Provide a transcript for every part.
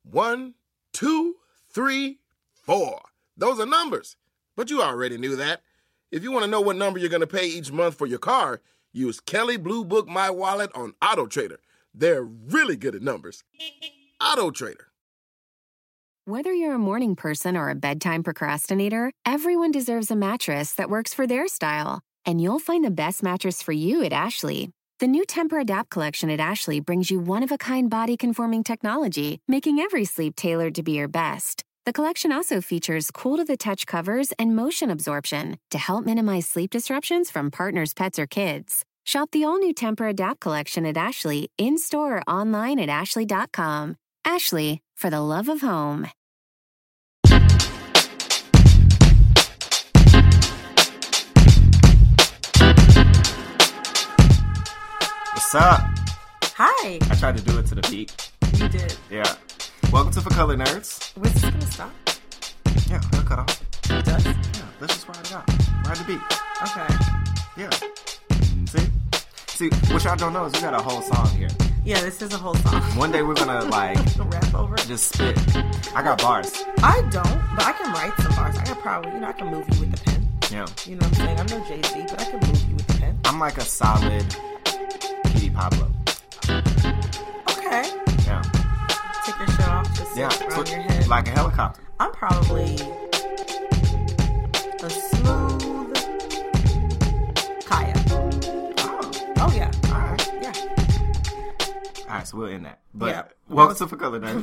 1, 2, 3, 4. Those are numbers. But you already knew that. If you want to know what number you're going to pay each month for your car, use Kelley Blue Book My Wallet on AutoTrader. They're really good at numbers. AutoTrader. Whether you're a morning person or a bedtime procrastinator, everyone deserves a mattress that works for their style. And you'll find the best mattress for you at Ashley. The new Tempur-Adapt collection at Ashley brings you one-of-a-kind body-conforming technology, making every sleep tailored to be your best. The collection also features cool-to-the-touch covers and motion absorption to help minimize sleep disruptions from partners, pets, or kids. Shop the all-new Tempur-Adapt collection at Ashley, in-store or online at ashley.com. Ashley, for the love of home. What's up? Hi. I tried to do it to the beat. You did. Yeah. Welcome to For Color Nerds. Was this going to stop? Yeah, it'll cut off. It does? Yeah, let's just ride it out. Ride the beat. Okay. Yeah. See, what y'all don't know is we got a whole song here. Yeah, this is a whole song. One day we're gonna, rap over it. just spit. I got bars. I don't, but I can write some bars. I can move you with the pen. Yeah. You know what I'm saying? I'm no Jay-Z, but I can move you with the pen. I'm like a solid Petey Pablo. Okay. Yeah. Take your shirt off, just sit around your head. Like a helicopter. I'm probably a smooth Kaya. Oh yeah. Alright. Yeah. Alright, so we'll end that. But Yeah. welcome to For Color Nerds.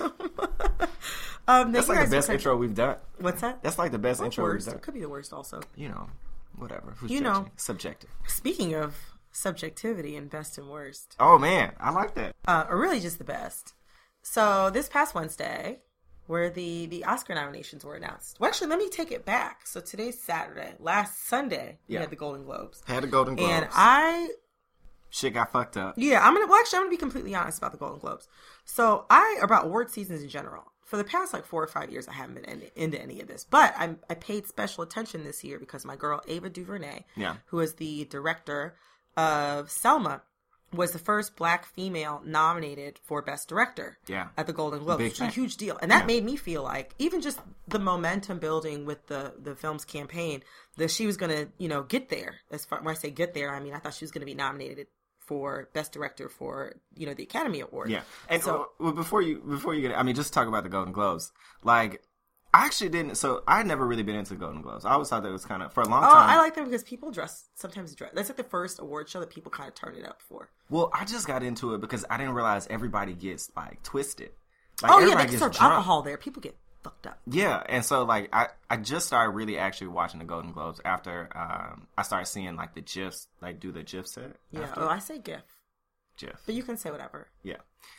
Welcome. That's like the best intro we've done. What's that? That's like the best intro worst. we've done. It could be the worst also. You know, whatever. Who's You judging? know. Subjective. Speaking of subjectivity and best and worst. Oh man, I like that. Or really just the best. So this past Wednesday, where the Oscar nominations were announced. Well, actually, let me take it back. So today's Saturday. Last Sunday, we had the Golden Globes. Had the Golden Globes. And shit got fucked up. Yeah, I'm gonna be completely honest about the Golden Globes. So about award seasons in general. For the past 4 or 5 years, I haven't been into any of this, but I paid special attention this year because my girl Ava DuVernay, who is the director of Selma, was the first Black female nominated for Best Director at the Golden Globes. It's a huge deal. And that made me feel like, even just the momentum building with the film's campaign, that she was going to, get there. As far when I say get there, I mean, I thought she was going to be nominated for Best Director for, the Academy Award. Yeah. And so before you get, I mean, just talk about the Golden Globes. I actually didn't, so I had never really been into the Golden Globes. I always thought that it was kind of, for a long time. I like them because people sometimes dress. That's like the first award show that people kind of turn it up for. Well, I just got into it because I didn't realize everybody gets, twisted. They serve alcohol there. People get fucked up. Yeah, and so, I just started really actually watching the Golden Globes after I started seeing, the GIFs, do the GIF set. Yeah, I say GIF. GIF. But you can say whatever. Yeah.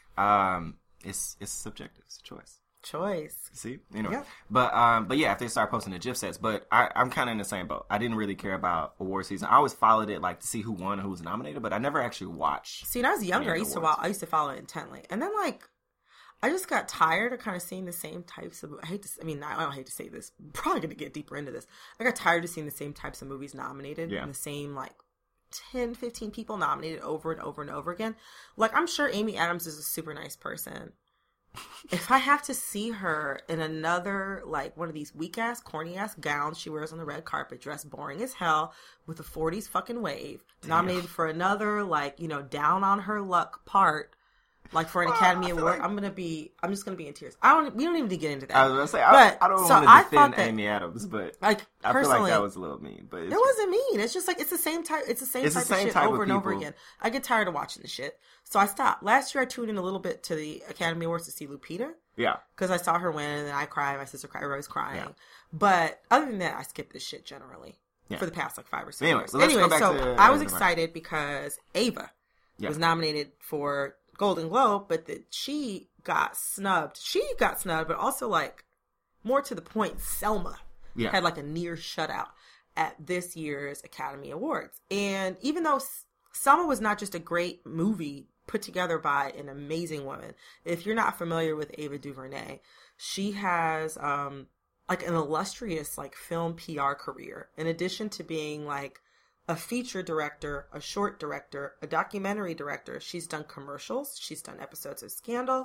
It's subjective. It's a choice. See? Anyway. Yep. But yeah, if they start posting the GIF sets, but I'm kind of in the same boat. I didn't really care about award season. I always followed it, to see who won and who was nominated, but I never actually watched. See, when I was younger, I used to follow it intently. And then, I just got tired of kind of seeing the same types of, I don't hate to say this, I'm probably going to get deeper into this. I got tired of seeing the same types of movies nominated and the same, 10, 15 people nominated over and over and over again. I'm sure Amy Adams is a super nice person. If I have to see her in another, one of these weak-ass, corny-ass gowns she wears on the red carpet, dressed boring as hell, with a 40s fucking wave, nominated for another, down on her luck part, for an Academy Award, I'm just gonna be in tears. We don't even need to get into that. I was gonna say, I don't want to defend Amy Adams, but I feel like that was a little mean. But it wasn't mean. It's just it's the same type. It's the same type of shit over and over again. I get tired of watching the shit, so I stopped. Last year, I tuned in a little bit to the Academy Awards to see Lupita. Yeah, because I saw her win, and then I cried. My sister cried. Everybody's crying. Yeah. But other than that, I skip this shit generally for the past 5 or 6 years. Anyway, so I was excited because Ava was nominated for Golden Globe, but that she got snubbed. She got snubbed, but also more to the point, Selma had a near shutout at this year's Academy Awards. And even though Selma was not just a great movie put together by an amazing woman, if you're not familiar with Ava DuVernay, she has an illustrious film PR career. In addition to being a feature director, a short director, a documentary director. She's done commercials. She's done episodes of Scandal.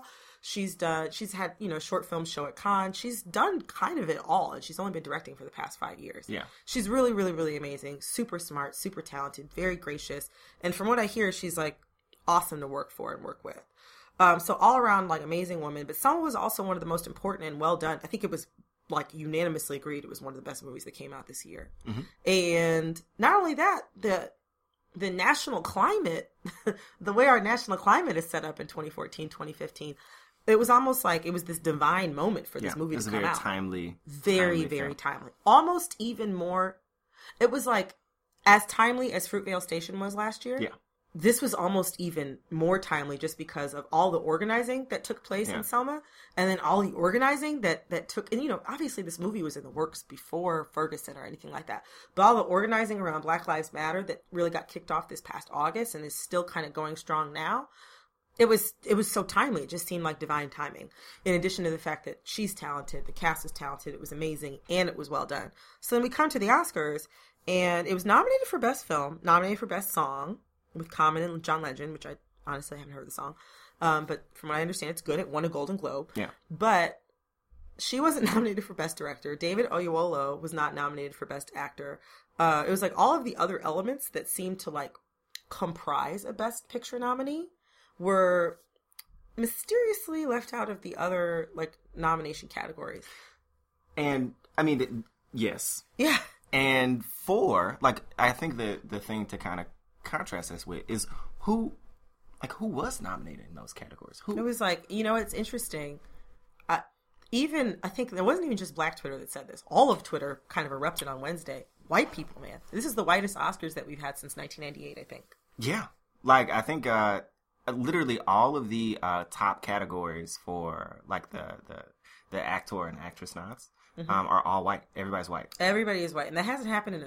She's had, short film show at Cannes. She's done kind of it all, and she's only been directing for the past 5 years. Yeah. She's really, really, really amazing. Super smart, super talented, very gracious. And from what I hear, she's like awesome to work for and work with. So all around, like, amazing woman. But Selma was also one of the most important and well done. I think it was like unanimously agreed it was one of the best movies that came out this year. Mm-hmm. And not only that, the national climate, the way our national climate is set up in 2014, 2015, it was almost like it was this divine moment for this movie to come out. It was very Very timely. Almost even more, it was like as timely as Fruitvale Station was last year. Yeah. This was almost even more timely just because of all the organizing that took place in Selma, and then all the organizing that took, and obviously this movie was in the works before Ferguson or anything like that, but all the organizing around Black Lives Matter that really got kicked off this past August and is still kind of going strong now. It was so timely. It just seemed like divine timing. In addition to the fact that she's talented, the cast is talented, it was amazing, and it was well done. So then we come to the Oscars, and it was nominated for Best Film, nominated for Best Song, with Common and John Legend, which I honestly haven't heard the song. But from what I understand, it's good. It won a Golden Globe. Yeah. But she wasn't nominated for Best Director. David Oyelowo was not nominated for Best Actor. It was like all of the other elements that seemed to like comprise a Best Picture nominee were mysteriously left out of the other like nomination categories. And I mean, yes. Yeah. And I think the thing to kind of contrast this with is who was nominated in those categories. Who? It was like, it's interesting. I think there wasn't even just Black Twitter that said this. All of Twitter kind of erupted on Wednesday. White people, man. This is the whitest Oscars that we've had since 1998, I think. Yeah. Like, I think literally all of the top categories for like the actor and actress nods are all white. Everybody's white. Everybody is white. And that hasn't happened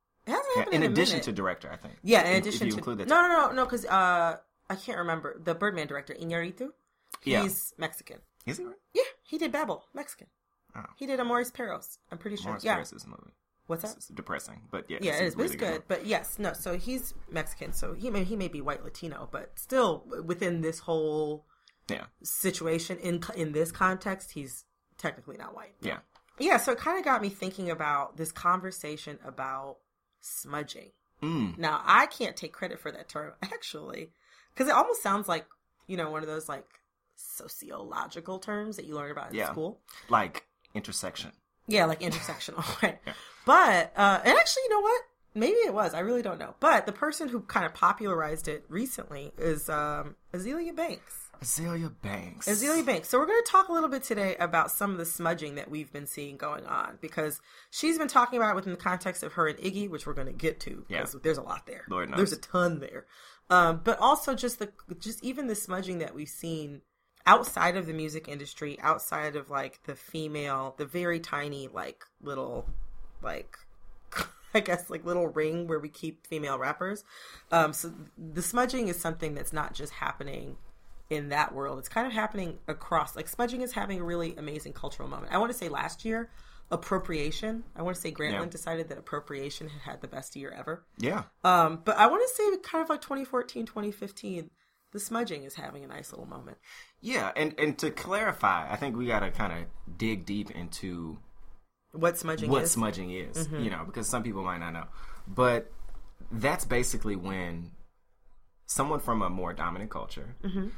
in addition to director, I think. Yeah, in addition to... include that. No, because I can't remember. The Birdman director, Iñárritu, he's Mexican. Is he right? Yeah, he did Babel, Mexican. Oh. He did Amores Perros, I'm pretty sure. Amores Perros is a movie. What's that? It's depressing, but yeah. Yeah, it is, but really it's good. movie. But yes, no, so he's Mexican, so he may be white Latino, but still within this whole situation, in this context, he's technically not white. Yeah. Yeah, so it kind of got me thinking about this conversation about smudging. Now, I can't take credit for that term, actually, because it almost sounds like, one of those, like, sociological terms that you learn about in school. Like intersection. Yeah, like intersectional, right? Yeah. But, and actually, you know what? Maybe it was. I really don't know. But the person who kind of popularized it recently is Azealia Banks. Azealia Banks. So we're going to talk a little bit today about some of the smudging that we've been seeing going on, because she's been talking about it within the context of her and Iggy, which we're going to get to, because there's a lot there. Lord knows. There's a ton there. But also just even the smudging that we've seen outside of the music industry, outside of like the very tiny, like little, like, I guess like little ring where we keep female rappers. So the smudging is something that's not just happening in that world. It's kind of happening across, like smudging is having a really amazing cultural moment. I want to say last year, appropriation. I want to say Grantland decided that appropriation had the best year ever. Yeah. But I want to say kind of like 2014, 2015, the smudging is having a nice little moment. Yeah. And to clarify, I think we got to kind of dig deep into what smudging is. Mm-hmm. Because some people might not know. But that's basically when someone from a more dominant culture,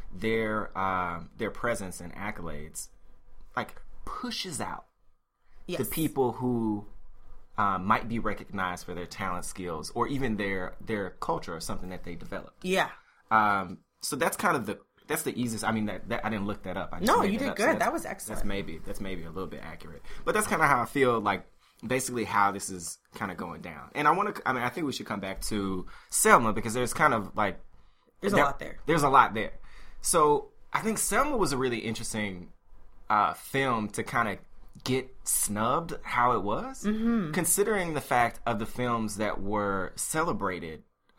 their presence and accolades, like, pushes out the people who might be recognized for their talent, skills, or even their culture or something that they developed. Yeah. So that's kind of that's the easiest. I mean, that I didn't look that up. No, you did good. So that was excellent. That's maybe a little bit accurate. But that's kind of how I feel like basically how this is kind of going down. And I think we should come back to Selma, because there's kind of like there's a lot there. There's a lot there. So I think Selma was a really interesting film to kind of get snubbed how it was, considering the fact of the films that were celebrated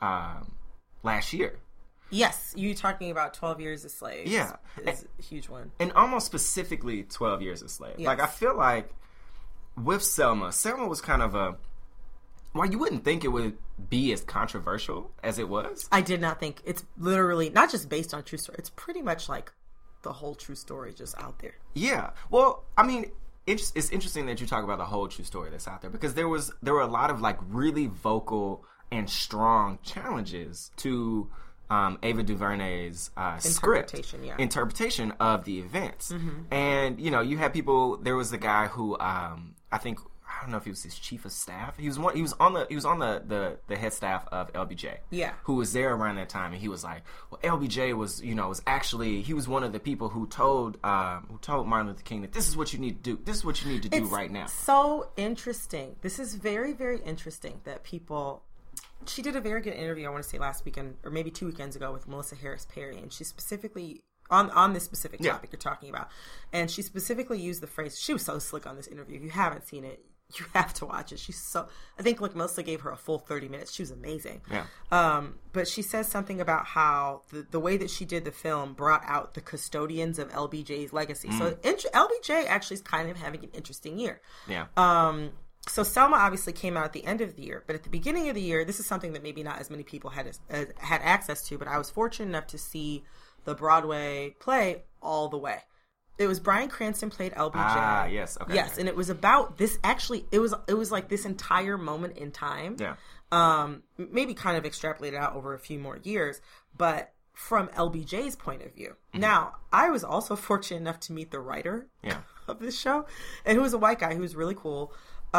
last year. Yes, you talking about 12 Years a Slave. Yeah. Is a huge one. And almost specifically 12 Years a Slave. Yes. Like, I feel like with Selma was kind of well, you wouldn't think it would be as controversial as it was. I did not think. It's literally not just based on a true story. It's pretty much like the whole true story just out there. Yeah. Well, I mean, it's interesting that you talk about the whole true story that's out there, because there were a lot of like really vocal and strong challenges to Ava DuVernay's interpretation of the events. And you had people. There was a guy who I don't know if he was his chief of staff. He was on the head staff of LBJ. Yeah. Who was there around that time, and he was like, well, LBJ was actually, he was one of the people who told Martin Luther King that this is what you need to do. This is what you need to do right now. So interesting. This is very, very interesting that people. She did a very good interview, I want to say last weekend, or maybe 2 weekends ago, with Melissa Harris Perry, and she specifically on this specific topic you're talking about, and she specifically used the phrase. She was so slick on this interview. If you haven't seen it, you have to watch it. I think Melissa gave her a full 30 minutes. She was amazing. Yeah. But she says something about how the way that she did the film brought out the custodians of LBJ's legacy. So LBJ actually is kind of having an interesting year. Yeah. So Selma obviously came out at the end of the year, but at the beginning of the year, this is something that maybe not as many people had access to, but I was fortunate enough to see the Broadway play All the Way. It was Bryan Cranston played LBJ. Ah, yes. Okay. Yes, and it was about this. Actually, it was like this entire moment in time. Yeah. Maybe kind of extrapolated out over a few more years, but from LBJ's point of view. Now, I was also fortunate enough to meet the writer of this show, and who was a white guy who was really cool.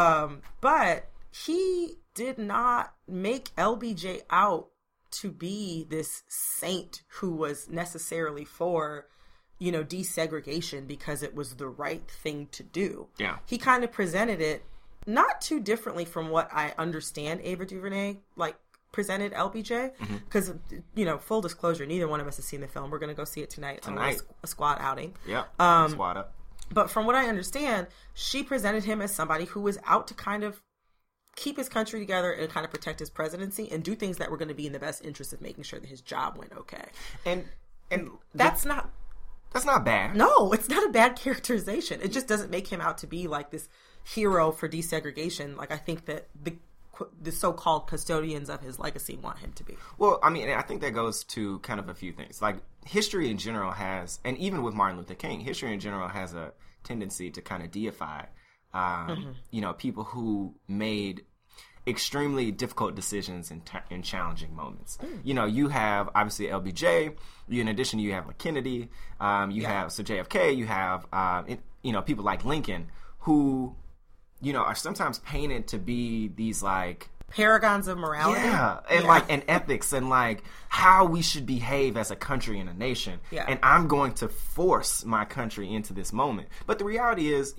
But he did not make LBJ out to be this saint who was necessarily for, desegregation because it was the right thing to do. Yeah. He kind of presented it not too differently from what I understand Ava DuVernay presented LBJ. Because, full disclosure, neither one of us has seen the film. We're going to go see it tonight. On a squad outing. Yeah. Squad up. But from what I understand, she presented him as somebody who was out to kind of keep his country together and kind of protect his presidency and do things that were going to be in the best interest of making sure that his job went okay. And that's not bad. No, it's not a bad characterization. It just doesn't make him out to be like this hero for desegregation. Like I think that the so-called custodians of his legacy want him to be. Well, I mean, I think that goes to kind of a few things. Like history in general has, and even with Martin Luther King, history in general has a tendency to kind of deify, people who made extremely difficult decisions in challenging moments. You have obviously LBJ. In addition, you have like Kennedy. Have JFK. You have people like Lincoln who are sometimes painted to be these like paragons of morality. Yeah. And ethics and like how we should behave as a country and a nation. Yeah. And I'm going to force my country into this moment. But the reality is,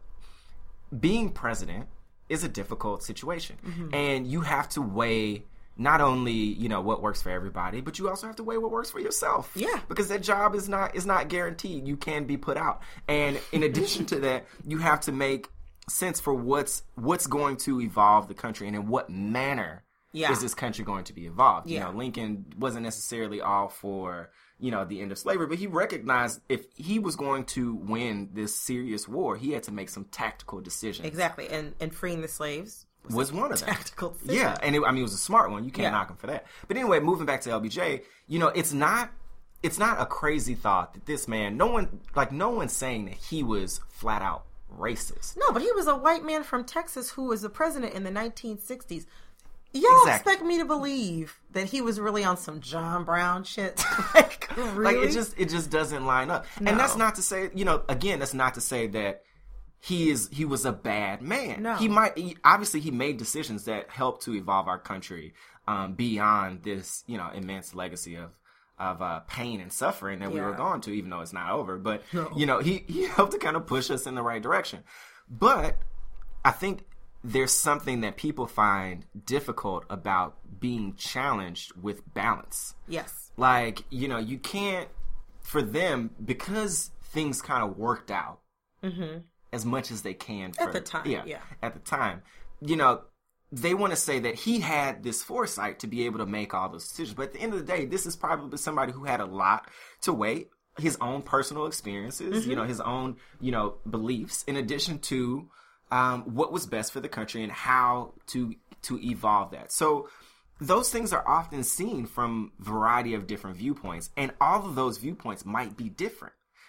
being president is a difficult situation. And you have to weigh not only, what works for everybody, but you also have to weigh what works for yourself. Yeah. Because that job is not guaranteed. You can be put out. And in addition to that, you have to make sense for what's going to evolve the country and in what manner is this country going to be evolved. Lincoln wasn't necessarily all for the end of slavery, but he recognized if he was going to win this serious war, he had to make some tactical decisions. Exactly. And freeing the slaves was one of them. Tactical decision. Yeah, and it was a smart one. You can't knock him for that. But anyway, moving back to LBJ, it's not a crazy thought that this man, no one's saying that he was flat out racist. No, but he was a white man from Texas who was the president in the 1960s. Y'all expect me to believe that he was really on some John Brown shit? Really? Like it just doesn't line up. No. And that's not to say, that's not to say that he was a bad man. No. He made decisions that helped to evolve our country beyond this, immense legacy of pain and suffering that we were going to, even though it's not over. But, he helped to kind of push us in the right direction. But I think there's something that people find difficult about being challenged with balance. Yes. Like, you can't, for them, because things kind of worked out as much as they can. At the time, At the time. They want to say that he had this foresight to be able to make all those decisions. But at the end of the day, this is probably somebody who had a lot to weigh, his own personal experiences, his own, beliefs, in addition to what was best for the country and how to evolve that. So those things are often seen from a variety of different viewpoints, and all of those viewpoints might be different.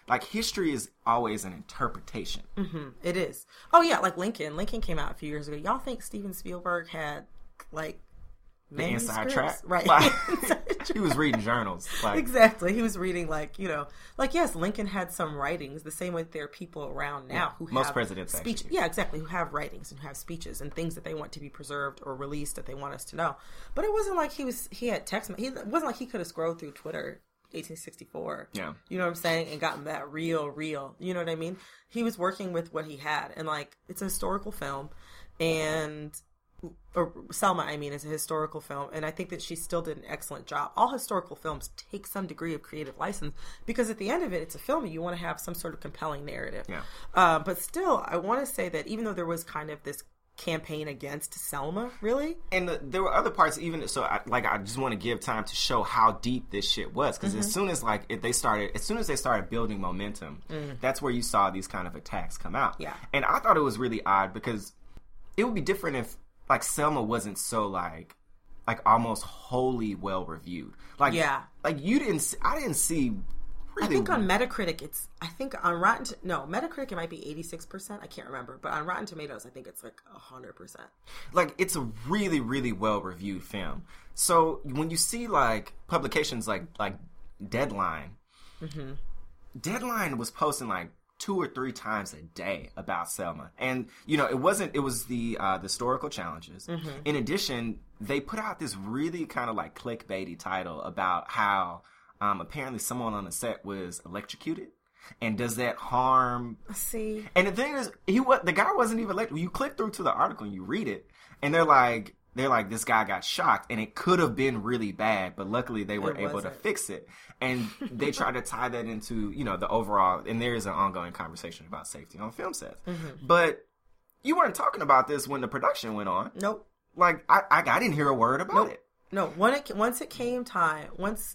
like history is always an interpretation. It is. Oh yeah, like Lincoln. Lincoln came out a few years ago. Y'all think Steven Spielberg had like The inside track, right? Like, he was reading journals, like, exactly. He was reading, like, you know, like, yes, Lincoln had some writings. The same way there are people around now who most have presidents speech. actually. Yeah, exactly. Who have writings and who have speeches and things that they want to be preserved or released that they want us to know. But it wasn't like he had text. It wasn't like he could have scrolled through Twitter 1864. Yeah. You know what I'm saying? And gotten that real. You know what I mean? He was working with what he had. And, like, it's a historical film. And or Selma, I mean, is a historical film, and I think that she still did an excellent job. All historical films take some degree of creative license because at the end of it, it's a film and you want to have some sort of compelling narrative. Yeah. But still, I want to say that even though there was kind of this campaign against Selma, really, and there were other parts, even so. I just want to give time to show how deep this shit was, because as soon as they started building momentum, that's where you saw these kind of attacks come out. Yeah. And I thought it was really odd because it would be different if, like, Selma wasn't so like almost wholly well reviewed. Like, yeah, like I didn't see. Really, I think on Metacritic, on Metacritic it might be 86%. I can't remember, but on Rotten Tomatoes, I think it's like 100%. Like, it's a really, really well reviewed film. So when you see like publications like Deadline, Deadline was posting like 2 or 3 times a day about Selma. And, you know, it was the historical challenges. In addition, they put out this really kind of like clickbaity title about how apparently someone on the set was electrocuted. And does that harm? See. And the thing is, the guy wasn't even electrocuted. You click through to the article and you read it, and they're like, this guy got shocked, and it could have been really bad, but luckily they were able to fix it. And they try to tie that into, you know, the overall, and there is an ongoing conversation about safety on film sets. But you weren't talking about this when the production went on. Nope. Like, I didn't hear a word about it. No, once it came time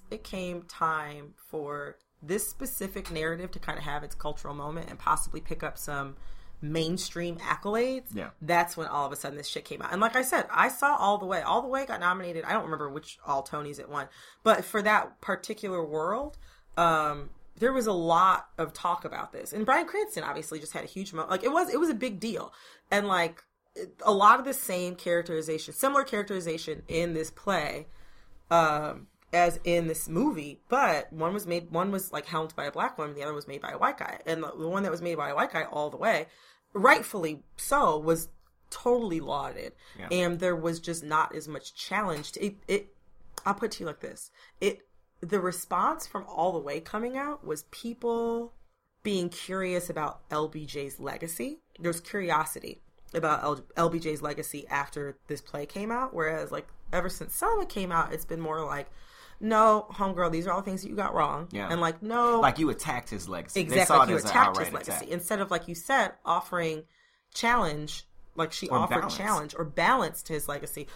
for this specific narrative to kind of have its cultural moment and possibly pick up some mainstream accolades, that's when all of a sudden this shit came out. And like I said, I saw All the Way got nominated. I don't remember which all Tonys it won, but for that particular world, there was a lot of talk about this. And Bryan Cranston obviously just had a huge moment. Like, it was a big deal. And like a lot of the similar characterization in this play, as in this movie, but one was like helmed by a black woman, the other was made by a white guy, and the one that was made by a white guy, All the Way, rightfully so, was totally lauded, and there was just not as much challenge to it. I'll put it to you like this: the response from All the Way coming out was people being curious about LBJ's legacy. There's curiosity about LBJ's legacy after this play came out, whereas like ever since Selma came out, it's been more like, no, homegirl, these are all things that you got wrong. Yeah. And like, no. Like, you attacked his legacy. Exactly. Like, you attacked his legacy. Attack. Instead of, like you said, offering challenge, like she offered challenge or balance to his legacy.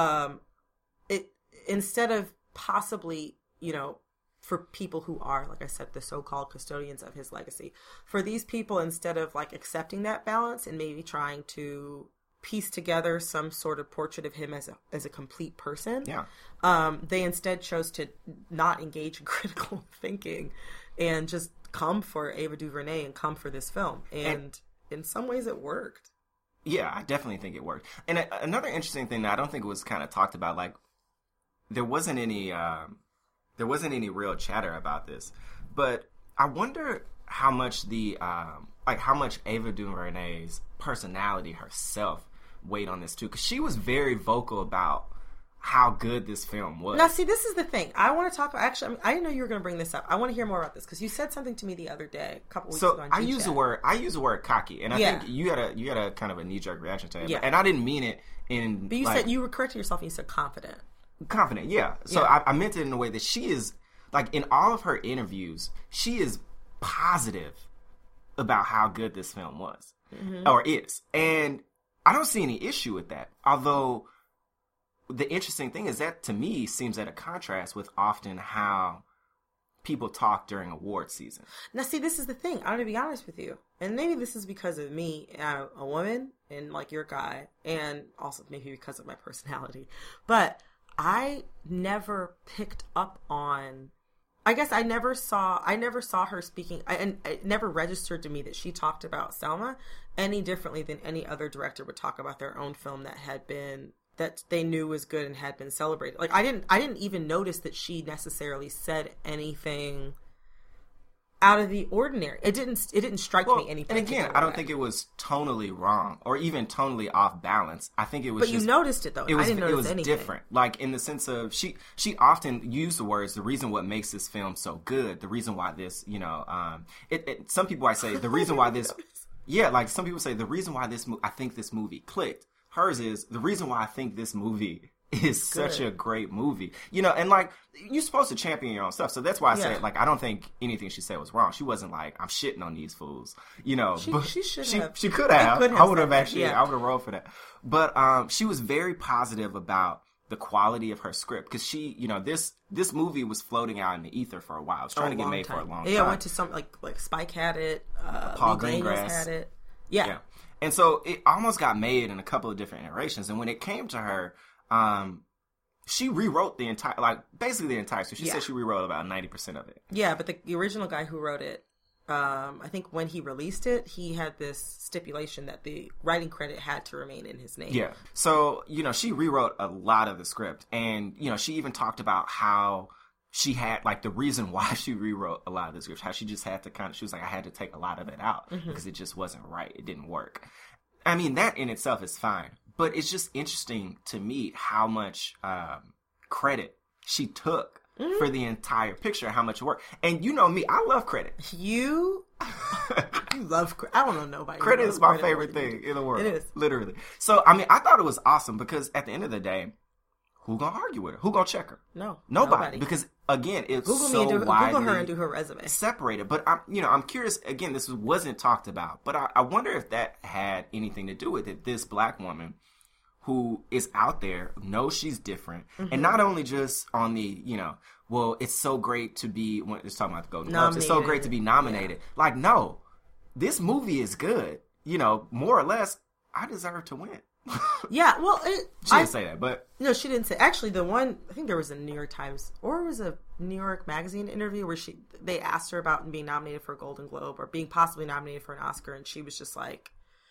Instead of possibly, you know, for people who are, like I said, the so-called custodians of his legacy, for these people, instead of like accepting that balance and maybe trying to piece together some sort of portrait of him as a complete person, they instead chose to not engage in critical thinking and just come for Ava DuVernay and come for this film. And in some ways it worked. Yeah, I definitely think it worked. And another interesting thing that I don't think was kind of talked about, like, there wasn't any real chatter about this, but I wonder how much how much Ava DuVernay's personality herself weighed on this too, because she was very vocal about how good this film was. Now, see, this is the thing I want to talk about. Actually, I didn't know you were going to bring this up. I want to hear more about this because you said something to me the other day, a couple weeks ago. So I use the word cocky, and I think you had a kind of a knee jerk reaction to it, and I didn't mean it in. But you said you were correcting yourself, and you said confident. Confident, yeah. So I meant it in a way that she is, like, in all of her interviews, she is positive about how good this film was or is, and I don't see any issue with that. Although the interesting thing is that, to me, seems at a contrast with often how people talk during award season. Now, see, this is the thing. I'm going to be honest with you. And maybe this is because of me, a woman, and like you're a guy, and also maybe because of my personality. But I never picked up on I guess I never saw her speaking, and it never registered to me that she talked about Selma any differently than any other director would talk about their own film that they knew was good and had been celebrated. Like I didn't even notice that she necessarily said anything out of the ordinary. It didn't strike me anything. And again, I don't think it was tonally wrong or even tonally off balance. I think it was. But you noticed it though. I didn't notice anything. It was different, like in the sense of she often used the words, the reason what makes this film so good, the reason why this, some people I say the reason why this, like some people say the reason why I think this movie clicked. Hers is the reason why I think this movie is such a great movie. And like you're supposed to champion your own stuff. So that's why I say like I don't think anything she said was wrong. She wasn't like I'm shitting on these fools. She should have. She could have. I would have actually I would have rolled for that. But she was very positive about the quality of her script because she, this movie was floating out in the ether for a while. It was trying to get made for a long time. Yeah, I went to some like Spike had it, Paul Lee Greengrass Daniels had it. Yeah. And so it almost got made in a couple of different iterations. And when it came to her, she rewrote the entire script. She said she rewrote about 90% of it. Yeah, but the original guy who wrote it, I think when he released it, he had this stipulation that the writing credit had to remain in his name. Yeah. So, she rewrote a lot of the script. And, she even talked about how she had, like, the reason why she rewrote a lot of the script, how she just had to she was like, I had to take a lot of it out because it just wasn't right. It didn't work. I mean, that in itself is fine. But it's just interesting to me how much credit she took for the entire picture, how much work. And you know me, I love credit. You love credit. I don't know nobody. Credit is my favorite thing in the world. It is. Literally. So, I mean, I thought it was awesome because at the end of the day, who gonna argue with her? Who gonna check her? No. Nobody. Because, again, it's Google her and do her resume. Separated. But, I'm curious, again, this wasn't talked about. But I wonder if that had anything to do with it. This black woman who is out there, knows she's different, and not only just on the, well, it's so great to be, when it's talking about the Golden Globes, it's so great to be nominated. Yeah. Like, no, this movie is good. More or less, I deserve to win. Yeah, well, she didn't say that, but no, she didn't say. Actually, the one I think there was a New York Times or it was a New York Magazine interview where they asked her about being nominated for a Golden Globe or being possibly nominated for an Oscar, and she was just like,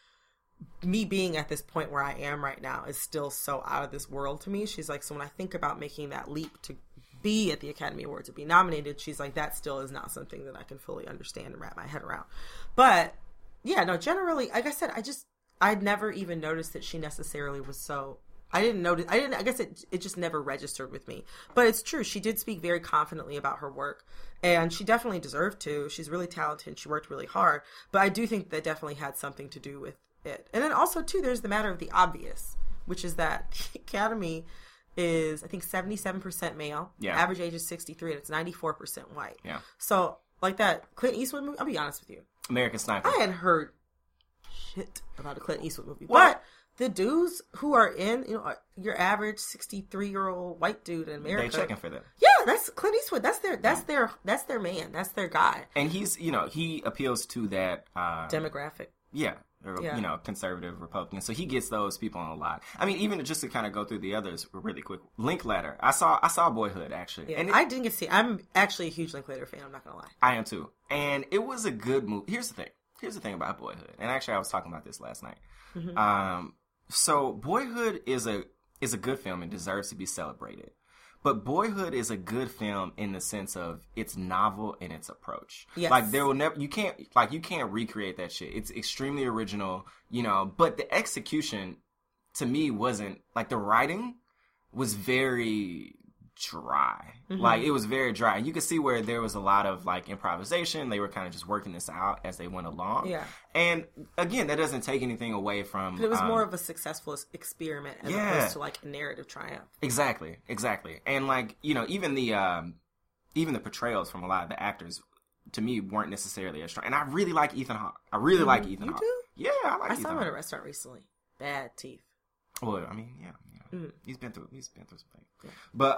me being at this point where I am right now is still so out of this world to me. She's like, so when I think about making that leap to be at the Academy Awards, to be nominated, she's like, that still is not something that I can fully understand and wrap my head around. But yeah, no, generally, like I said, I'd never even noticed that she necessarily was so, I guess it just never registered with me. But it's true, she did speak very confidently about her work, and she definitely deserved to. She's really talented and she worked really hard. But I do think that definitely had something to do with it. And then also, too, there's the matter of the obvious, which is that the Academy is, I think, 77% male. Yeah. Average age is 63, and it's 94% white. Yeah. So, like that Clint Eastwood movie, I'll be honest with you. American Sniper. I hadn't heard shit about a Clint Eastwood movie. What? But the dudes who are in, your average 63-year-old white dude in America. They checking for them. Yeah, that's Clint Eastwood. That's their man. That's their guy. And he's, he appeals to that demographic. Yeah. Conservative Republican. So he gets those people on a lot. I mean, even just to kind of go through the others really quick. Linklater. I saw Boyhood, actually. Yeah, and I didn't get to see. I'm actually a huge Linklater fan. I'm not going to lie. I am too. And it was a good movie. Here's the thing about Boyhood. And actually, I was talking about this last night. Mm-hmm. So Boyhood is a good film and deserves to be celebrated. But Boyhood is a good film in the sense of it's novel in its approach. Yes. Like you can't recreate that shit. It's extremely original, but the execution to me wasn't, like, the writing was very dry. Mm-hmm. Like, it was very dry. You could see where there was a lot of, like, improvisation. They were kind of just working this out as they went along. Yeah. And again, that doesn't take anything away from. But it was more of a successful experiment as opposed to, like, a narrative triumph. Exactly. And, like, even the portrayals from a lot of the actors, to me, weren't necessarily as strong. And I really like Ethan Hawke. Like Ethan Hawke. You do? Yeah, I like Ethan Hawke. I saw him at a restaurant recently. Bad teeth. Well, I mean, yeah. He's been through some things. Yeah. But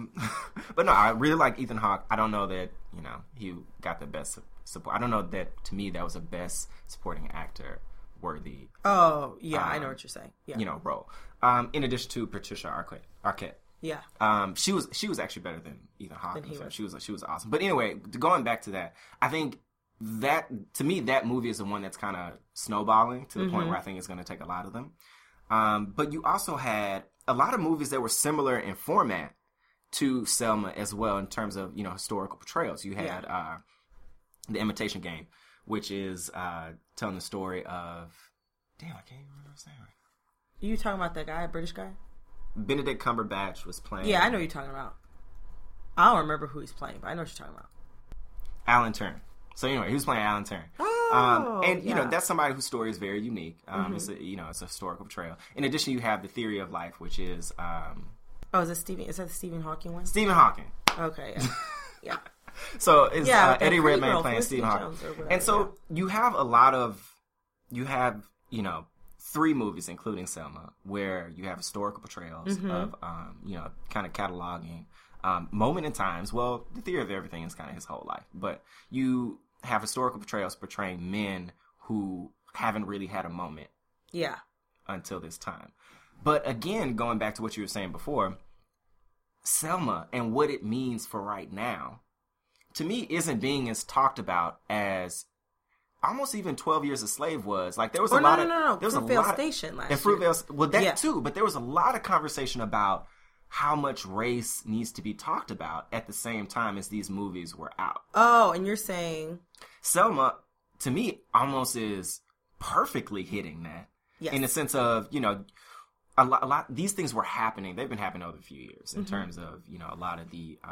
no, I really like Ethan Hawke. I don't know that, he got the best support. I don't know that, to me, that was a best supporting actor worthy. Oh, yeah, I know what you're saying. Yeah. Role. In addition to Patricia Arquette. Yeah. She was actually better than Ethan Hawke. She was awesome. But anyway, going back to that, I think that to me that movie is the one that's kind of snowballing to the point where I think it's going to take a lot of them. But you also had a lot of movies that were similar in format to Selma as well in terms of, you know, historical portrayals. You had The Imitation Game, which is telling the story of... Damn, I can't even remember his name. You talking about that guy, British guy? Benedict Cumberbatch was playing... Yeah, I know who you're talking about. I don't remember who he's playing, but I know what you're talking about. Alan Turing. So anyway, he was playing Alan Turing. Oh, and you know, that's somebody whose story is very unique. It's a, you know, it's a historical portrayal. In addition, you have The Theory of Life, which is is that the Stephen Hawking one? Stephen Hawking. Okay. Yeah. So it's Eddie Redmayne playing Stephen Hawking. And so you have you know, 3 movies, including Selma, where you have historical portrayals of you know, kind of cataloging moment in times. Well, The Theory of Everything is kind of his whole life, but you have historical portrayals portraying men who haven't really had a moment until this time. But again, going back to what you were saying before, Selma and what it means for right now, to me, isn't being as talked about as almost even 12 Years a Slave was. Like, there was a lot of... No. There was Fruitvale Station last year. Fruitvale... Well, that too, but there was a lot of conversation about how much race needs to be talked about at the same time as these movies were out. Oh, and you're saying... Selma, to me, almost is perfectly hitting that. Yes. In the sense of, you know, a lot these things were happening. They've been happening over a few years in terms of, you know, a lot of the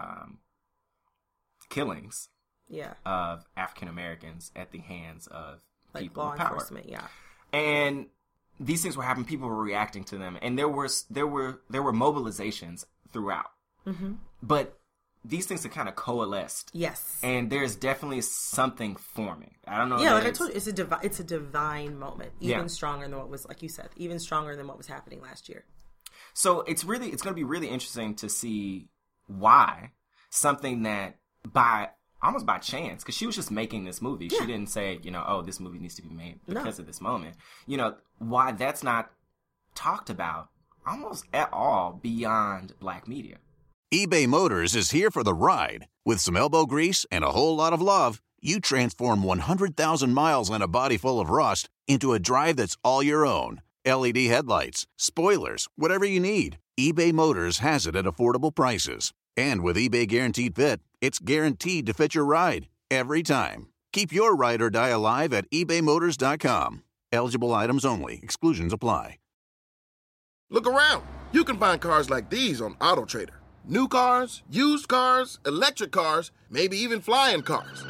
killings of African Americans at the hands of like people law in power. Enforcement, And these things were happening. People were reacting to them, and there were mobilizations throughout. But these things are kind of coalesced. Yes. And there's definitely something forming. I don't know. Yeah, like I told you, it's a divine moment. Even stronger than what was, like you said, even stronger than what was happening last year. So it's going to be really interesting to see why something that almost by chance, because she was just making this movie. She didn't say, you know, oh, this movie needs to be made because of this moment. You know, why that's not talked about almost at all beyond black media. eBay Motors is here for the ride. With some elbow grease and a whole lot of love, you transform 100,000 miles and a body full of rust into a drive that's all your own. LED headlights, spoilers, whatever you need, eBay Motors has it at affordable prices. And with eBay Guaranteed Fit, it's guaranteed to fit your ride every time. Keep your ride or die alive at ebaymotors.com. Eligible items only. Exclusions apply. Look around. You can find cars like these on AutoTrader. New cars, used cars, electric cars, maybe even flying cars.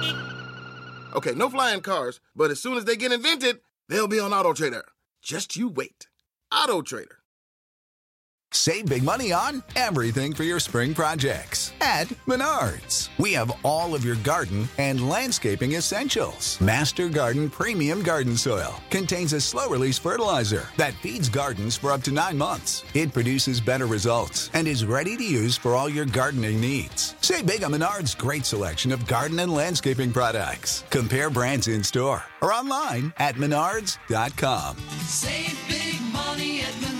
Okay, no flying cars, but as soon as they get invented, they'll be on AutoTrader. Just you wait. AutoTrader. Save big money on everything for your spring projects at Menards. We have all of your garden and landscaping essentials. Master Garden Premium Garden Soil contains a slow-release fertilizer that feeds gardens for up to 9 months. It produces better results and is ready to use for all your gardening needs. Save big on Menards' great selection of garden and landscaping products. Compare brands in store or online at menards.com. Save big money at Menards.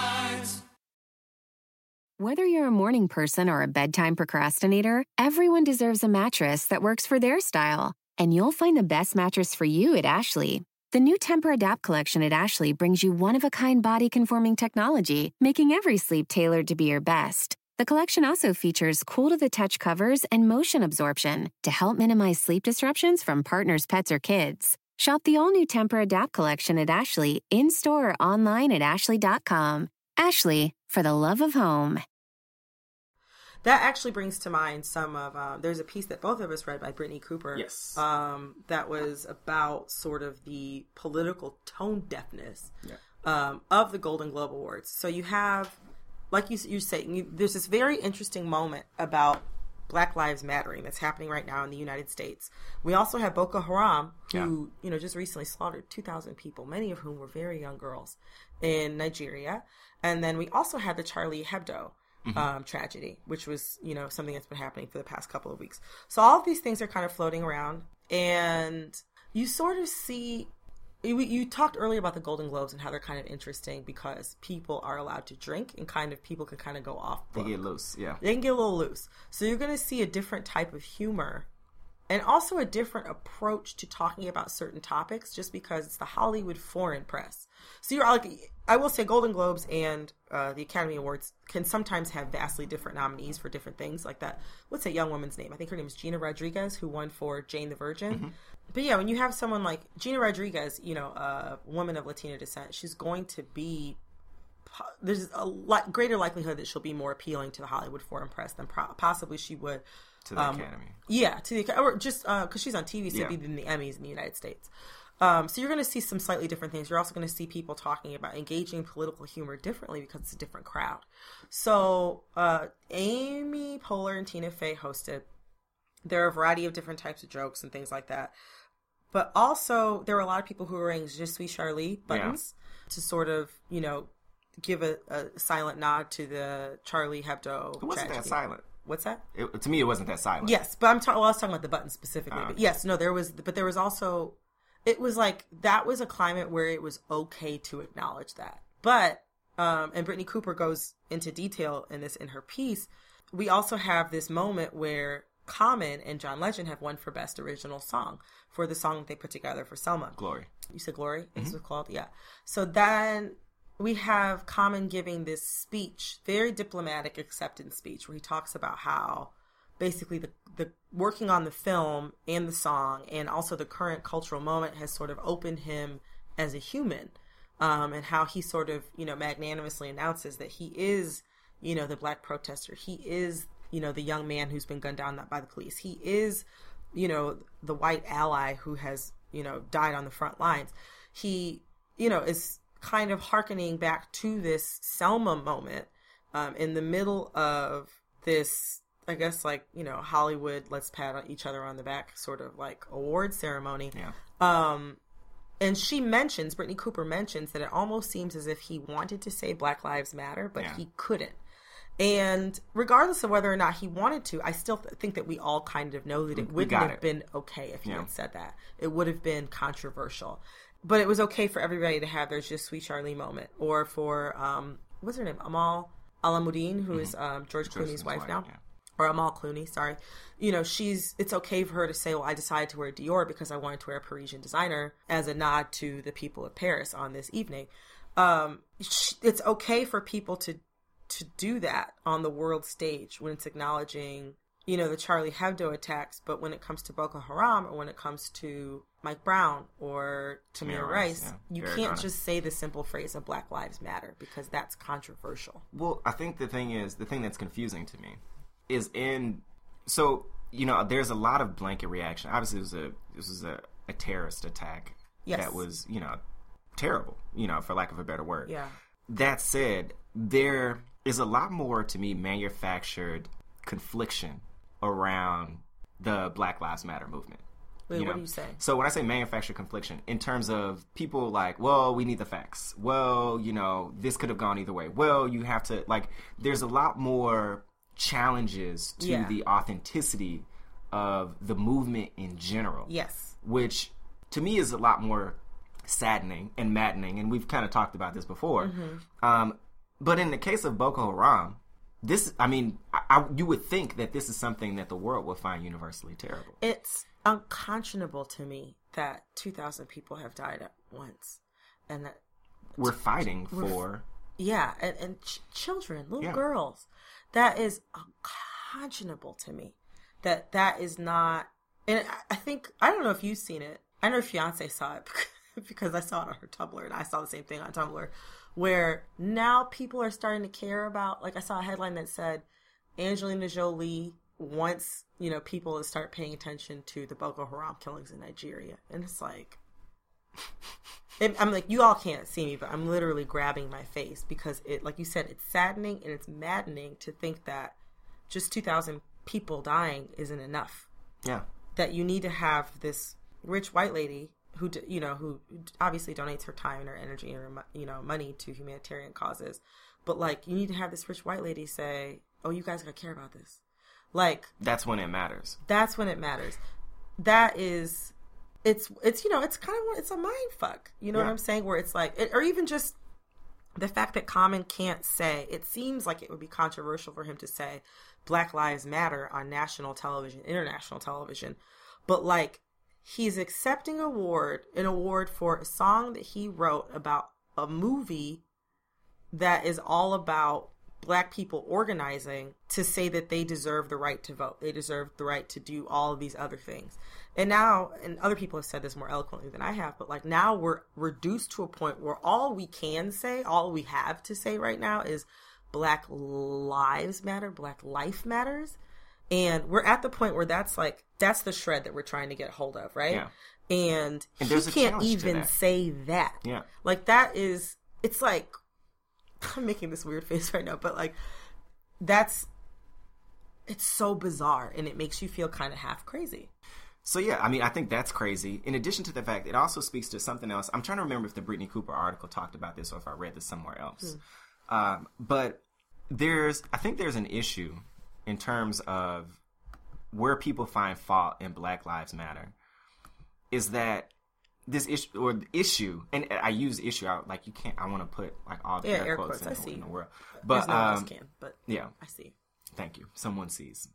Whether you're a morning person or a bedtime procrastinator, everyone deserves a mattress that works for their style. And you'll find the best mattress for you at Ashley. The new Tempur-Adapt collection at Ashley brings you one-of-a-kind body-conforming technology, making every sleep tailored to be your best. The collection also features cool-to-the-touch covers and motion absorption to help minimize sleep disruptions from partners, pets, or kids. Shop the all-new Tempur-Adapt collection at Ashley, in-store or online at ashley.com. Ashley, for the love of home. That actually brings to mind some of, there's a piece that both of us read by Brittany Cooper. Yes. That was about sort of the political tone deafness of the Golden Globe Awards. So you have, like you say, there's this very interesting moment about Black Lives Mattering that's happening right now in the United States. We also have Boko Haram, who, you know, just recently slaughtered 2,000 people, many of whom were very young girls in Nigeria. And then we also had the Charlie Hebdo tragedy, which was, you know, something that's been happening for the past couple of weeks. So all of these things are kind of floating around, and you sort of see You talked earlier about the Golden Globes and how they're kind of interesting because people are allowed to drink and people can kind of go off book. They get loose, yeah. They can get a little loose. So you're going to see a different type of humor and also a different approach to talking about certain topics just because it's the Hollywood foreign press. So you're like, I will say Golden Globes and the Academy Awards can sometimes have vastly different nominees for different things like that. What's that young woman's name? I think her name is Gina Rodriguez, who won for Jane the Virgin. Mm-hmm. But yeah, when you have someone like Gina Rodriguez, you know, a woman of Latina descent, she's going to be, there's a greater likelihood that she'll be more appealing to the Hollywood foreign press than possibly she would to the Academy. Yeah, to the or just because she's on TV, so it'd be in the Emmys in the United States. So you're going to see some slightly different things. You're also going to see people talking about engaging political humor differently because it's a different crowd. So Amy Poehler and Tina Fey hosted. There are a variety of different types of jokes and things like that. But also, there were a lot of people who were wearing Je suis Charlie buttons to sort of, you know, give a silent nod to the Charlie Hebdo It wasn't tragedy. that silent. What's that? To me, it wasn't that silent. Yes, but I was talking about the buttons specifically. But yes, no, there was also, it was like, that was a climate where it was okay to acknowledge that. But, and Brittany Cooper goes into detail in this in her piece, we also have this moment where Common and John Legend have won for Best Original Song for the song that they put together for Selma. Glory. You said Glory? It's called? Yeah. So then we have Common giving this speech, very diplomatic acceptance speech, where he talks about how basically the working on the film and the song and also the current cultural moment has sort of opened him as a human, and how he sort of, you know, magnanimously announces that he is, you know, the black protester. He is, you know, the young man who's been gunned down by the police. He is, you know, the white ally who has, you know, died on the front lines. He, you know, is kind of hearkening back to this Selma moment in the middle of this, I guess, like, you know, Hollywood, let's pat each other on the back sort of like award ceremony. Yeah. And Brittany Cooper mentions that it almost seems as if he wanted to say Black Lives Matter, but he couldn't. And regardless of whether or not he wanted to, I still think that we all kind of know that it wouldn't have been okay if he had said that. It would have been controversial. But it was okay for everybody to have their Je suis Charlie moment. Or for, what's her name? Amal Alamuddin, who is George Clooney's wife now. Yeah. Or Amal Clooney, sorry. You know, it's okay for her to say, well, I decided to wear Dior because I wanted to wear a Parisian designer as a nod to the people of Paris on this evening. It's okay for people to do that on the world stage when it's acknowledging, you know, the Charlie Hebdo attacks, but when it comes to Boko Haram or when it comes to Mike Brown or Tamir Rice, you can't just say the simple phrase of Black Lives Matter because that's controversial. Well, I think the thing that's confusing to me is so, you know, there's a lot of blanket reaction. Obviously, this was a terrorist attack that was, you know, terrible, you know, for lack of a better word. Yeah. That said, there is a lot more, to me, manufactured confliction around the Black Lives Matter movement. Wait, what are you saying? So when I say manufactured confliction, in terms of people like, well, we need the facts. Well, you know, this could have gone either way. Well, you have to, like, there's a lot more challenges to the authenticity of the movement in general. Yes. Which, to me, is a lot more saddening and maddening, and we've kind of talked about this before. Mm-hmm. But in the case of Boko Haram, this, I mean, you would think that this is something that the world would find universally terrible. It's unconscionable to me that 2,000 people have died at once, and that we're fighting for... and children, little girls. That is unconscionable to me. That is not... And I think, I don't know if you've seen it. I know Fiancé saw it because I saw it on her Tumblr, and I saw the same thing on Tumblr, where now people are starting to care about, like I saw a headline that said, Angelina Jolie wants, you know, people to start paying attention to the Boko Haram killings in Nigeria. And it's like, I'm like, you all can't see me, but I'm literally grabbing my face because it, like you said, it's saddening and it's maddening to think that just 2,000 people dying isn't enough. Yeah. That you need to have this rich white lady who, you know, who obviously donates her time and her energy and her, you know, money to humanitarian causes. But, like, you need to have this rich white lady say, oh, you guys got to care about this. Like... That's when it matters. That's when it matters. That is... it's you know, it's kind of, it's a mind fuck. You know what I'm saying? Where it's like, or even just the fact that Common can't say, it seems like it would be controversial for him to say Black Lives Matter on national television, international television. But like, he's accepting an award for a song that he wrote about a movie that is all about Black people organizing to say that they deserve the right to vote. They deserve the right to do all of these other things. And now, and other people have said this more eloquently than I have, but like now we're reduced to a point where all we can say, all we have to say right now is Black Lives Matter, Black Life Matters. And we're at the point where that's the shred that we're trying to get hold of, right? Yeah. And he there's a can't challenge to even that. say that. Yeah. Like that is, it's like, I'm making this weird face right now, but like, it's so bizarre and it makes you feel kind of half crazy. So yeah, I mean, I think that's crazy. In addition to the fact, it also speaks to something else. I'm trying to remember if the Brittany Cooper article talked about this or if I read this somewhere else. But I think there's an issue in terms of where people find fault in Black Lives Matter is that this issue, and I use issue out like you can't. I want to put like all the air quotes in the world, but no one else can. But yeah, I see. Thank you. Someone sees.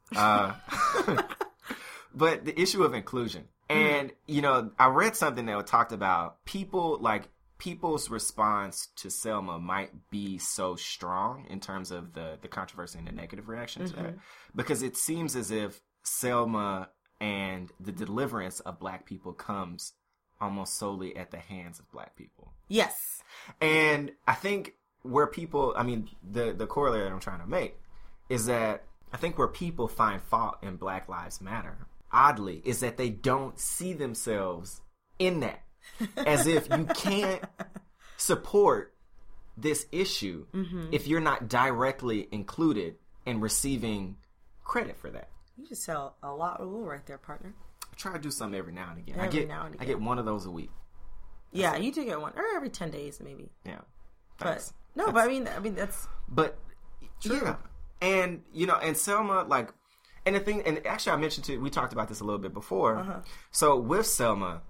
But the issue of inclusion, and you know, I read something that talked about people's response to Selma might be so strong in terms of the controversy and the negative reaction to that, because it seems as if Selma and the deliverance of Black people comes almost solely at the hands of Black people. Yes. And I think where people, I mean, the corollary that I'm trying to make is that I think where people find fault in Black Lives Matter, oddly, is that they don't see themselves in that. As if you can't support this issue if you're not directly included in receiving credit for that. You just sell a lot of wool right there, partner. I try to do something every now and again. I Now and get one of those a week. Yeah, you do get one, or every 10 days maybe. Yeah. Thanks. But I mean that's. But true. Yeah, and you know, and Selma, like, and the thing, and actually I mentioned we talked about this a little bit before. So with Selma,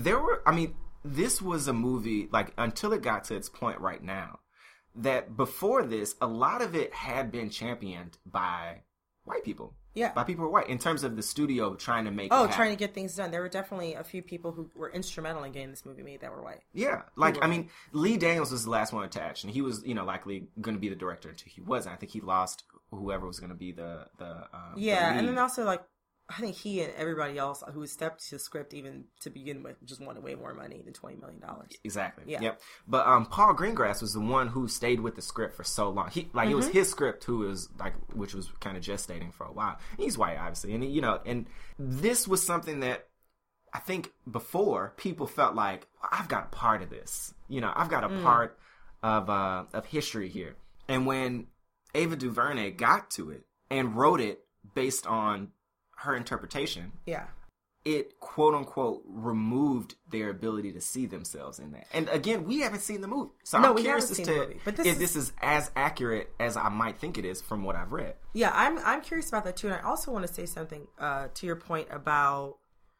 this was a movie, like, until it got to its point right now, that before this, a lot of it had been championed by white people. Yeah. By people who are white, in terms of the studio trying to make it happen. Trying to get things done. There were definitely a few people who were instrumental in getting this movie made that were white. Yeah. Like, I mean, Lee Daniels was the last one attached, and he was, you know, likely going to be the director until he wasn't. I think he lost whoever was going to be the yeah, lead. and then also, like, I think he and everybody else who stepped to the script even to begin with just wanted way more money than $20 million. Exactly. Yeah. Yep. But Paul Greengrass was the one who stayed with the script for so long. It was his script which was kind of gestating for a while. He's white, obviously, and you know, and this was something that I think before people felt like, I've got a part of this. You know, I've got a part of history here. And when Ava DuVernay got to it and wrote it based on her interpretation, it quote unquote removed their ability to see themselves in that. And again, we haven't seen the movie, so I'm curious as to if this is as accurate as I might think it is from what I've read. Yeah, I'm curious about that too, and I also want to say something to your point about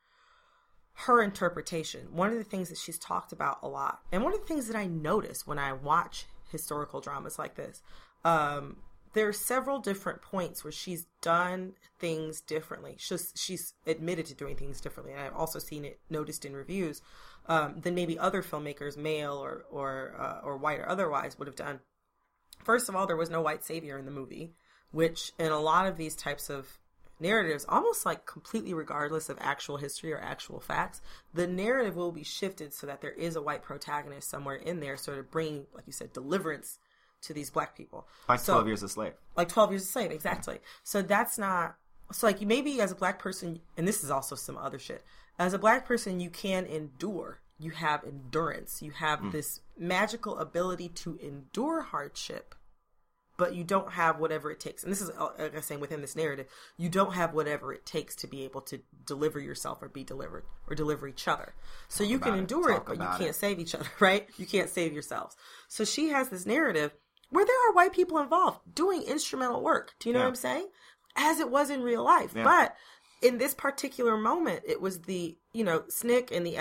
her interpretation. One of the things that she's talked about a lot, and one of the things that I notice when I watch historical dramas like this, there are several different points where she's done things differently. She's admitted to doing things differently, and I've also seen it noticed in reviews than maybe other filmmakers, male or white or otherwise, would have done. First of all, there was no white savior in the movie, which in a lot of these types of narratives, almost like completely regardless of actual history or actual facts, the narrative will be shifted so that there is a white protagonist somewhere in there, sort of bringing, like you said, deliverance to these Black people. Like 12 Years a Slave. Like 12 Years a Slave, exactly. So that's not... So, like, maybe as a Black person, and this is also some other shit, as a Black person, you can endure. You have endurance. You have this magical ability to endure hardship, but you don't have whatever it takes. And this is, like I'm saying, within this narrative, you don't have whatever it takes to be able to deliver yourself or be delivered or deliver each other. So you can endure it, but you can't save each other, right? You can't save yourselves. So she has this narrative where there are white people involved doing instrumental work. Do you know what I'm saying? As it was in real life. Yeah. But in this particular moment, it was the, SNCC and the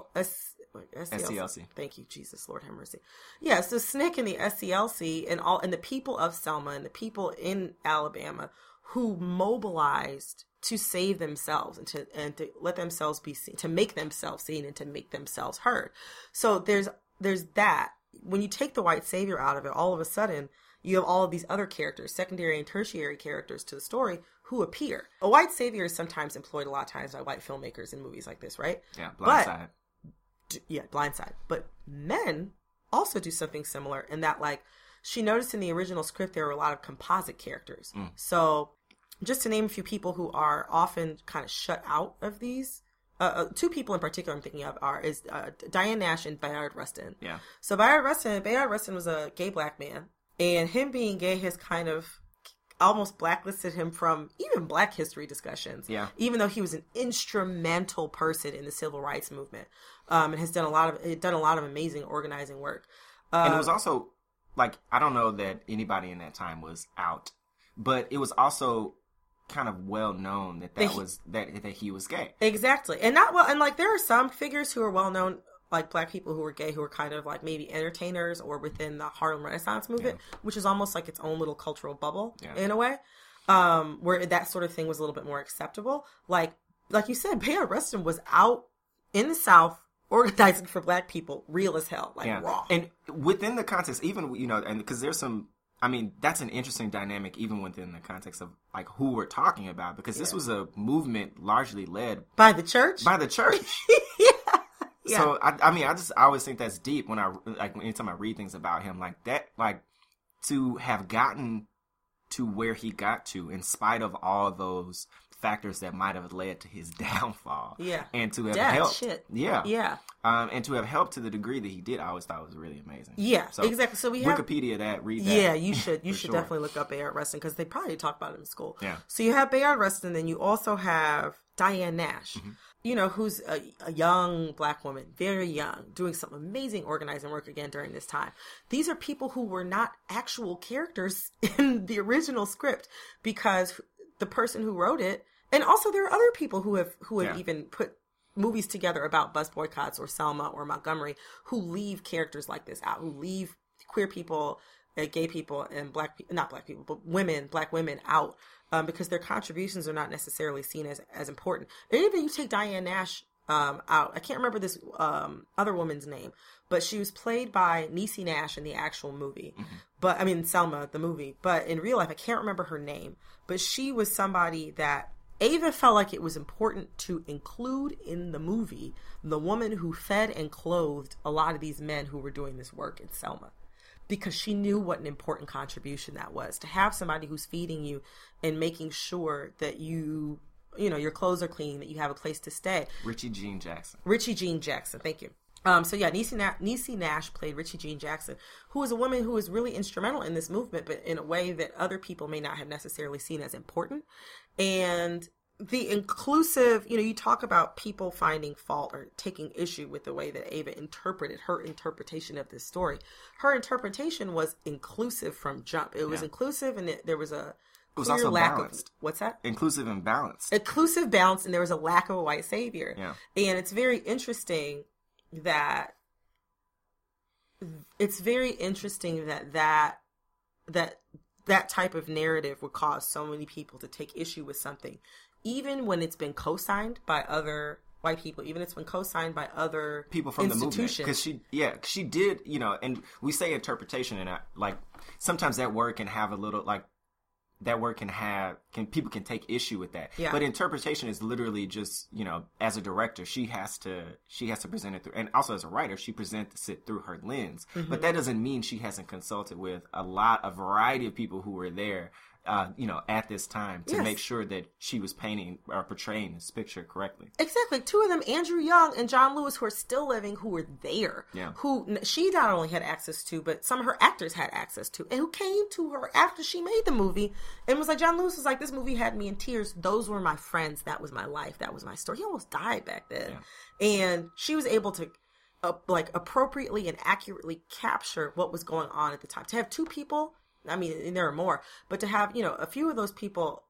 SCLC. Thank you, Jesus, Lord have mercy. Yeah, so SNCC and the SCLC and the people of Selma and the people in Alabama who mobilized to save themselves and to let themselves be seen, to make themselves seen and to make themselves heard. So there's that. When you take the white savior out of it, all of a sudden you have all of these other characters, secondary and tertiary characters to the story, who appear. A white savior is sometimes employed a lot of times by white filmmakers in movies like this, right? Yeah, Blindside. Blindside. But men also do something similar in that, like, she noticed in the original script there were a lot of composite characters. So just to name a few people who are often kind of shut out of these, two people in particular I'm thinking of is Diane Nash and Bayard Rustin. Yeah. So Bayard Rustin was a gay black man, and him being gay has kind of almost blacklisted him from even Black history discussions. Yeah. Even though he was an instrumental person in the civil rights movement, and has done a lot of amazing organizing work. And it was also, like, I don't know that anybody in that time was out, but it was also kind of well known that he was gay. Exactly. And like there are some figures who are well known, like black people who were gay, who were kind of like maybe entertainers or within the Harlem Renaissance movement, which is almost like its own little cultural bubble in a way, where that sort of thing was a little bit more acceptable. Like you said, Bayard Rustin was out in the South organizing for black people, real as hell, raw. And within the context, even, and because there's some, I mean, that's an interesting dynamic even within the context of like who we're talking about, because this was a movement largely led by the church. Yeah. So I always think that's deep when anytime I read things about him like that, like to have gotten to where he got to in spite of all those factors that might have led to his downfall. Yeah. And to have helped. Yeah. Yeah. And to have helped to the degree that he did, I always thought was really amazing. Yeah, so exactly. So we have Wikipedia that, read that. Yeah, you should definitely look up Bayard Rustin, because they probably talk about it in school. Yeah. So you have Bayard Rustin, then you also have Diane Nash, who's a young black woman, very young, doing some amazing organizing work again during this time. These are people who were not actual characters in the original script, because the person who wrote it, and also there are other people who have even put movies together about bus boycotts or Selma or Montgomery, who leave characters like this out, who leave queer people, gay people, and black women out, because their contributions are not necessarily seen as important. And even you take Diane Nash out, I can't remember this other woman's name, but she was played by Niecy Nash in the actual movie. But I mean Selma, the movie. But in real life, I can't remember her name. But she was somebody that Ava felt like it was important to include in the movie the woman who fed and clothed a lot of these men who were doing this work in Selma, because she knew what an important contribution that was, to have somebody who's feeding you and making sure that your clothes are clean, that you have a place to stay. Richie Jean Jackson, thank you. So yeah, Niecy Nash played Richie Jean Jackson, who was a woman who was really instrumental in this movement, but in a way that other people may not have necessarily seen as important. And the inclusive, you talk about people finding fault or taking issue with the way that Ava interpreted her interpretation of this story. Her interpretation was inclusive from jump. It was inclusive, and there was a It was also balanced. What's that? Inclusive and balanced. Inclusive, balanced, and there was a lack of a white savior. Yeah. And it's very interesting that that type of narrative would cause so many people to take issue with something, even when it's been co-signed by other white people, even if it's been co-signed by other people from the movement. Because she did, and we say interpretation, and like sometimes that word can have a little like. That word people can take issue with that. Yeah. But interpretation is literally just, as a director, she has to present it through, and also as a writer, she presents it through her lens. Mm-hmm. But that doesn't mean she hasn't consulted with a variety of people who were there, at this time to make sure that she was painting or portraying this picture correctly. Exactly. Two of them, Andrew Young and John Lewis, who are still living, who were there, who she not only had access to, but some of her actors had access to, and who came to her after she made the movie and was like, John Lewis was like, this movie had me in tears. Those were my friends. That was my life. That was my story. He almost died back then. Yeah. And she was able to appropriately and accurately capture what was going on at the time. To have two people, I mean, and there are more, but to have, a few of those people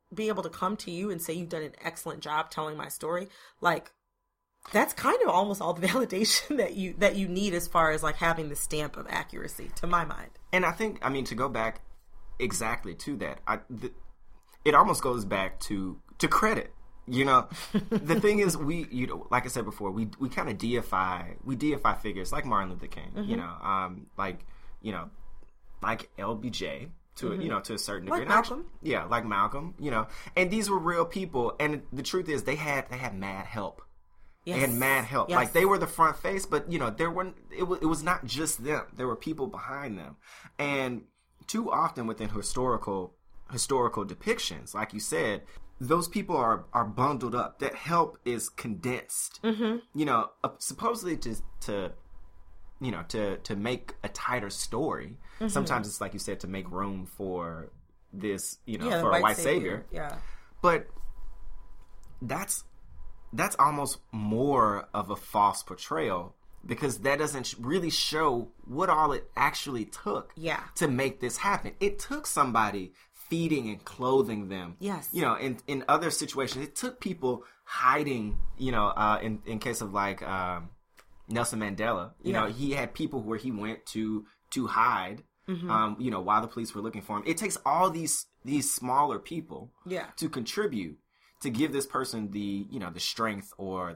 be able to come to you and say you've done an excellent job telling my story, like, that's kind of almost all the validation that you need as far as like having the stamp of accuracy, to my mind. And I think, I mean, to go back exactly to that, it almost goes back to credit. You know, the thing is, like I said before, we kind of deify figures like Martin Luther King. Mm-hmm. Like LBJ to to a certain degree. Like Malcolm. Like Malcolm. And these were real people. And the truth is, they had mad help. Yes. They had mad help. Yes. Like, they were the front face, but there weren't. It was not just them. There were people behind them, and too often within historical depictions, like you said, those people are bundled up. That help is condensed. Mm-hmm. Supposedly to make a tighter story. Mm-hmm. Sometimes it's like you said, to make room for this, for a white savior. Yeah, but that's almost more of a false portrayal, because that doesn't really show what all it actually took to make this happen. It took somebody feeding and clothing them. Yes. In other situations, it took people hiding, in case of like Nelson Mandela, he had people where he went to hide, mm-hmm. While the police were looking for him. It takes all these smaller people to contribute, to give this person the strength or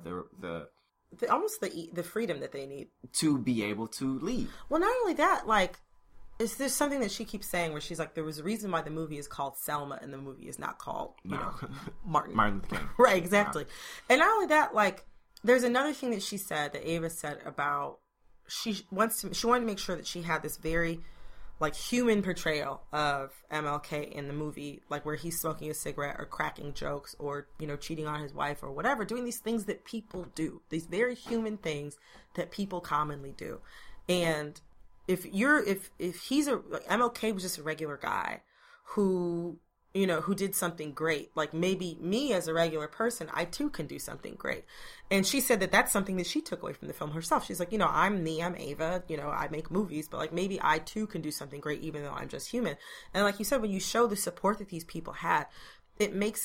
the freedom that they need to be able to lead. Well, not only that, like, there's something that she keeps saying where she's like, there was a reason why the movie is called Selma and the movie is not called Martin Luther King. Right, exactly. No. And not only that, like, there's another thing that she said, that Ava said, about she wanted to make sure that she had this very like human portrayal of MLK in the movie, like where he's smoking a cigarette or cracking jokes or, cheating on his wife or whatever, doing these things that people do, these very human things that people commonly do. And if he's MLK was just a regular guy who did something great, like maybe me as a regular person, I too can do something great. And she said that that's something that she took away from the film herself. She's like, I'm Ava, I make movies, but like maybe I too can do something great, even though I'm just human. And like you said, when you show the support that these people had, it makes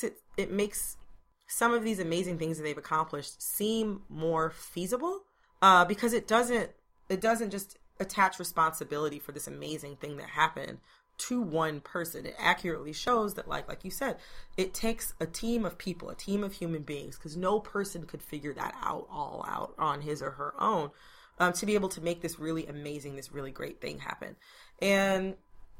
some of these amazing things that they've accomplished seem more feasible, because it doesn't just attach responsibility for this amazing thing that happened to one person. It accurately shows that, like you said, it takes a team of people, a team of human beings, because no person could figure that all out on his or her own, to be able to make this really amazing, this really great thing happen. And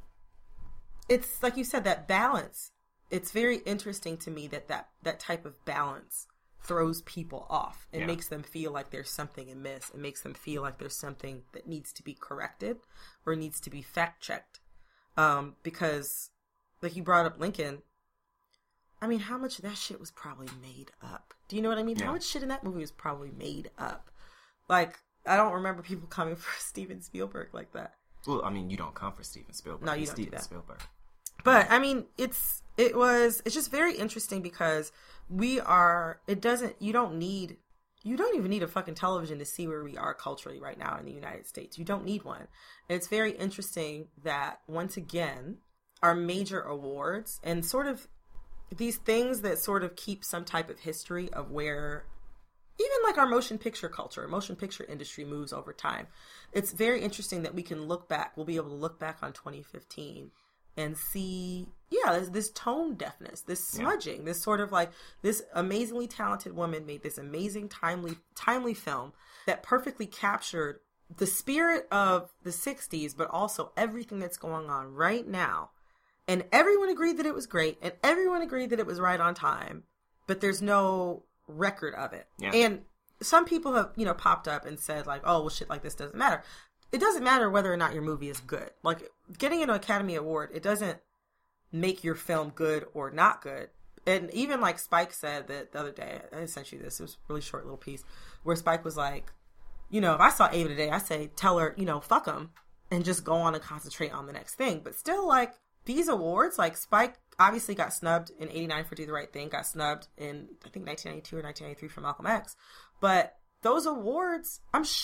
it's like you said, that balance. It's very interesting to me that type of balance throws people off. It makes them feel like there's something amiss. It makes them feel like there's something that needs to be corrected or needs to be fact checked. Because, like, you brought up Lincoln. I mean, how much of that shit was probably made up? Do you know what I mean? Yeah. How much shit in that movie was probably made up? Like, I don't remember people coming for Steven Spielberg like that. Well, I mean, you don't come for Steven Spielberg. No, you don't do that. Spielberg. But, I mean, it's just very interesting because you don't even need a fucking television to see where we are culturally right now in the United States. You don't need one. And it's very interesting that, once again, our major awards and sort of these things that sort of keep some type of history of where even like our motion picture culture, motion picture industry moves over time. It's very interesting that we'll be able to look back on 2015 and see, this tone deafness, this smudging, this sort of like, this amazingly talented woman made this amazing, timely film that perfectly captured the spirit of the 60s, but also everything that's going on right now. And everyone agreed that it was great, and everyone agreed that it was right on time, but there's no record of it. Yeah. And some people have, popped up and said like, oh, well, shit like this doesn't matter. It doesn't matter whether or not your movie is good. Like, getting an Academy Award, it doesn't make your film good or not good. And even like Spike said that the other day, I sent you this, it was a really short little piece, where Spike was like, if I saw Ava today, I say, tell her, fuck them, and just go on and concentrate on the next thing. But still, like, these awards, like, Spike obviously got snubbed in 89 for Do the Right Thing, got snubbed in, I think, 1992 or 1993 for Malcolm X. But those awards,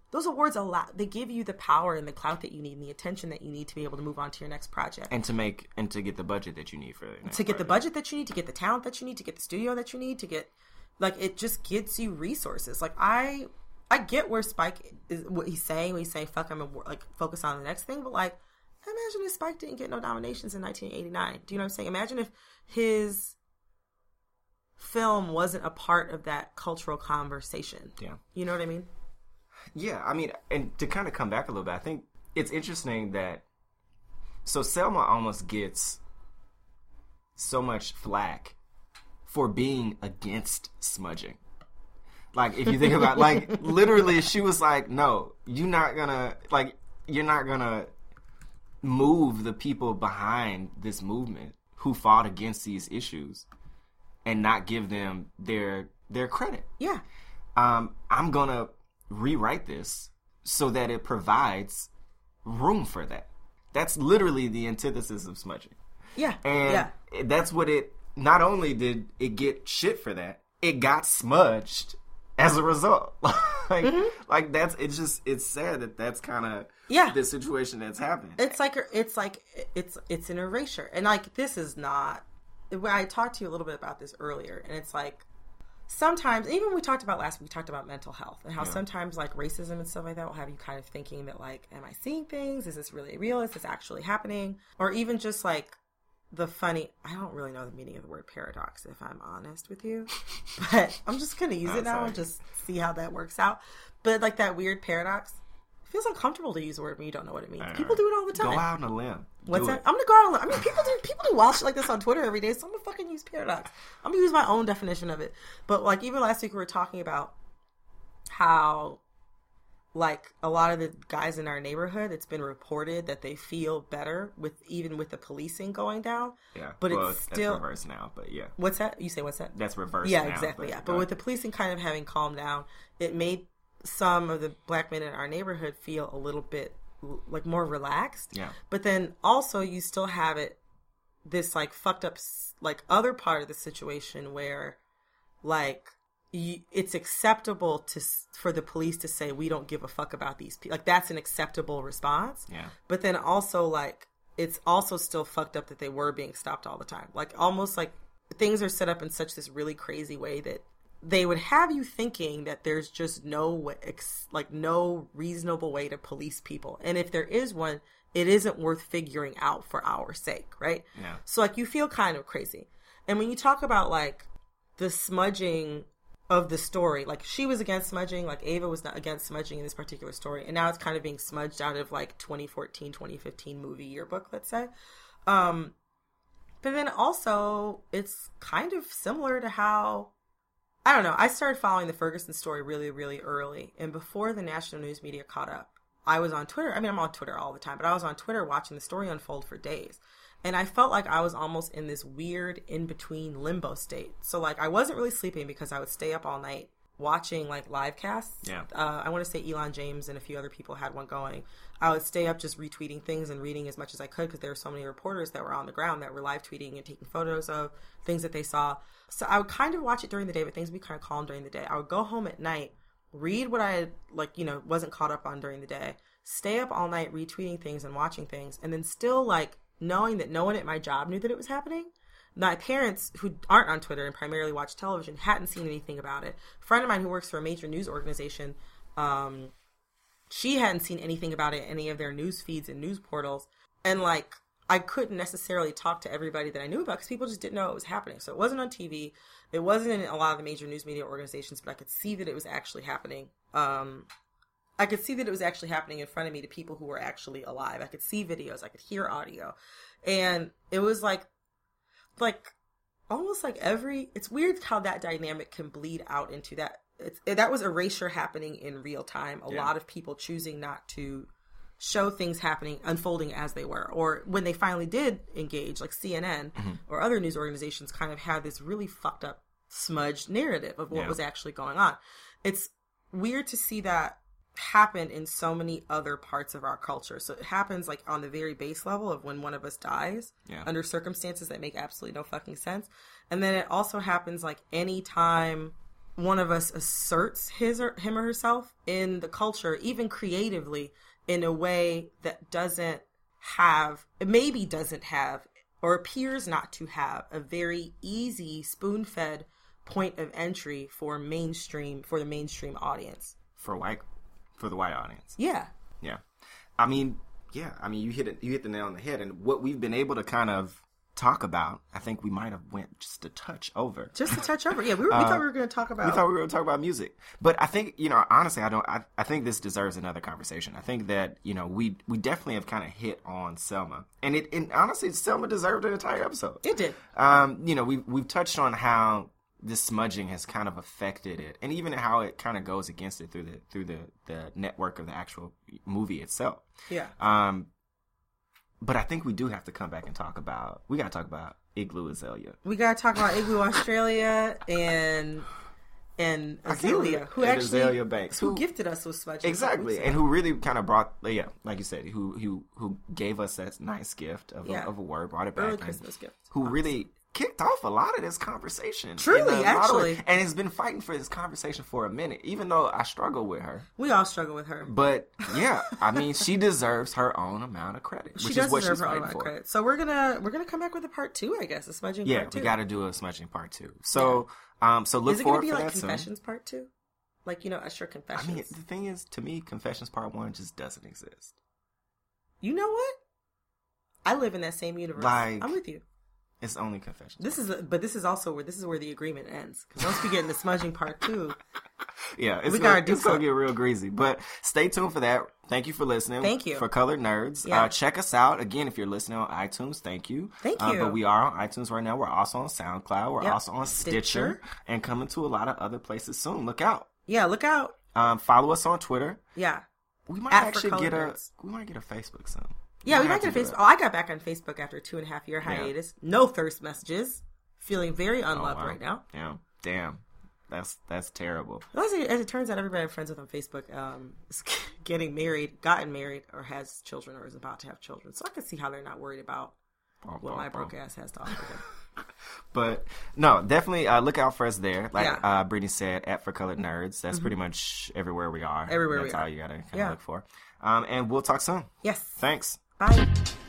those awards they give you the power and the clout that you need and the attention that you need to be able to move on to your next project. And to get the budget that you need for it. To get the budget that you need, to get the talent that you need, to get the studio that you need, to get, like, it just gets you resources. Like, I get where Spike is, what he's saying when he's saying, fuck, I'm gonna, like, focus on the next thing, but, like, imagine if Spike didn't get no nominations in 1989. Do you know what I'm saying? Imagine if his film wasn't a part of that cultural conversation. Yeah. You know what I mean? Yeah, I mean, and to kind of come back a little bit, I think it's interesting that, so Selma almost gets so much flack for being against smudging. Like, if you think about, like, literally, she was like, no, you're not gonna move the people behind this movement who fought against these issues and not give them their credit. Yeah. I'm gonna rewrite this so that it provides room for that. That's literally the antithesis of smudging. Yeah. And that's what it, not only did it get shit for that, it got smudged as a result. Like that's, it's sad that that's kind of the situation that's happening. It's an erasure. And, like, this is not, I talked to you a little bit about this earlier, and it's like, sometimes, even when we talked about last week, we talked about mental health and how sometimes, like, racism and stuff like that will have you kind of thinking that, like, am I seeing things? Is this really real? Is this actually happening? Or even just, like, the funny, I don't really know the meaning of the word paradox, if I'm honest with you, but I'm just going to use it now and just see how that works out. But, like, that weird paradox, it feels uncomfortable to use a word when you don't know what it means. People do it all the time. Go out on a limb. What's that? I'm gonna go out on a limb. I mean, people do wild shit like this on Twitter every day, so I'm gonna fucking use paradox. I'm gonna use my own definition of it. But, like, even last week we were talking about how, like, a lot of the guys in our neighborhood, it's been reported that they feel better even with the policing going down. Yeah, but it's still that's reversed now. But yeah, what's that? You say what's that? That's reversed. Yeah, now, exactly. But with the policing kind of having calmed down, it made some of the black men in our neighborhood feel a little bit, like, more relaxed. Yeah. But then also you still have this, like, fucked up, like, other part of the situation where, like, it's acceptable for the police to say, we don't give a fuck about these people. Like, that's an acceptable response. Yeah. But then also, like, it's also still fucked up that they were being stopped all the time. Like, almost like things are set up in such this really crazy way that they would have you thinking that there's just no reasonable way to police people. And if there is one, it isn't worth figuring out for our sake, right? Yeah. So, like, you feel kind of crazy. And when you talk about, like, the smudging of the story, like, she was against smudging, like, Ava was not against smudging in this particular story, and now it's kind of being smudged out of, like, 2014, 2015 movie yearbook, let's say. But then also, it's kind of similar to how, I don't know, I started following the Ferguson story really, really early. And before the national news media caught up, I was on Twitter. I mean, I'm on Twitter all the time, but I was on Twitter watching the story unfold for days. And I felt like I was almost in this weird in-between limbo state. So, like, I wasn't really sleeping because I would stay up all night watching, like, live casts. Yeah. I want to say Elon James and a few other people had one going. I would stay up just retweeting things and reading as much as I could because there were so many reporters that were on the ground that were live tweeting and taking photos of things that they saw. So I would kind of watch it during the day, but things would be kind of calm during the day. I would go home at night, read what I had, like, you know, wasn't caught up on during the day, stay up all night retweeting things and watching things, and then still, like, knowing that no one at my job knew that it was happening. My parents, who aren't on Twitter and primarily watch television, hadn't seen anything about it. A friend of mine who works for a major news organization, she hadn't seen anything about it in any of their news feeds and news portals. And, like, I couldn't necessarily talk to everybody that I knew about because people just didn't know it was happening. So it wasn't on TV. It wasn't in a lot of the major news media organizations, but I could see that it was actually happening. I could see that it was actually happening in front of me to people who were actually alive. I could see videos. I could hear audio. And it was like almost like it's weird how that dynamic can bleed out into that. That was erasure happening in real time. A lot of people choosing not to show things happening, unfolding as they were. Or when they finally did engage, like CNN or other news organizations kind of had this really fucked up, smudged narrative of what was actually going on. It's weird to see that happen in so many other parts of our culture. So it happens, like, on the very base level of when one of us dies under circumstances that make absolutely no fucking sense. And then it also happens, like, any time one of us asserts him or herself in the culture, even creatively, in a way that doesn't have or appears not to have a very easy spoon-fed point of entry for the mainstream audience. For the white audience. Yeah. Yeah. I mean, you hit the nail on the head, and what we've been able to kind of talk about, I think we might have went just a touch over. Yeah, we thought we were going to talk about. We thought we were going to talk about music, but I think honestly, I think this deserves another conversation. I think that we definitely have kind of hit on Selma, and honestly, Selma deserved an entire episode. It did. We've touched on how this smudging has kind of affected it, and even how it kind of goes against it through the network of the actual movie itself. Yeah. But I think we do have to come back and talk about Igloo Azalea. We got to talk about Igloo Australia and Azalea, Azalea Banks, who gifted us with smudging. Exactly, and who really kind of brought, like you said, who gave us that nice gift of a word, brought it back. Early Christmas gift. Who really kicked off a lot of this conversation. Truly, actually. And has been fighting for this conversation for a minute, even though I struggle with her. We all struggle with her. But, yeah, I mean, she deserves her own amount of credit. She does deserve her own amount of credit. So we're gonna come back with a part 2, I guess, a smudging part 2. Yeah, we got to do a smudging part 2. So, so look forward for that. Is it going to be like Confessions part 2? Like, Usher Confessions? I mean, the thing is, to me, Confessions part 1 just doesn't exist. You know what? I live in that same universe. I'm with you. It's only Confessions. This is also where the agreement ends. Because once we get into smudging part 2, yeah, it's going to get real greasy. But stay tuned for that. Thank you for listening. Thank you. For Colored Nerds. Yeah. Check us out. Again, if you're listening on iTunes, thank you. Thank you. But we are on iTunes right now. We're also on SoundCloud. We're also on Stitcher. And coming to a lot of other places soon. Look out. Yeah, look out. Follow us on Twitter. Yeah. We might actually get a Facebook soon. Yeah, we might get a Facebook. I got back on Facebook after a 2.5-year hiatus. Yeah. No thirst messages. Feeling very unloved right now. Yeah. Damn. That's terrible. As it turns out, everybody I'm friends with on Facebook is gotten married, or has children, or is about to have children. So I can see how they're not worried about what my broke ass has to offer them. But no, definitely look out for us there. Like Brittany said, For Colored Nerds. That's pretty much everywhere we are. That's all you gotta kind of look for. And we'll talk soon. Yes. Thanks. Bye.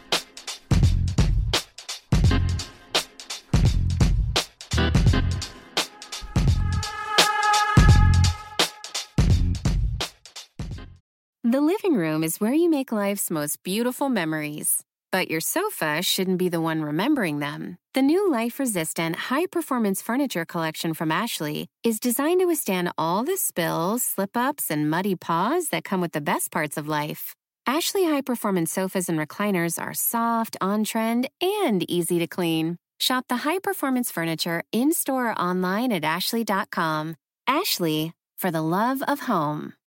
The living room is where you make life's most beautiful memories. But your sofa shouldn't be the one remembering them. The new life-resistant, high-performance furniture collection from Ashley is designed to withstand all the spills, slip-ups, and muddy paws that come with the best parts of life. Ashley high-performance sofas and recliners are soft, on-trend, and easy to clean. Shop the high-performance furniture in-store or online at ashley.com. Ashley, for the love of home.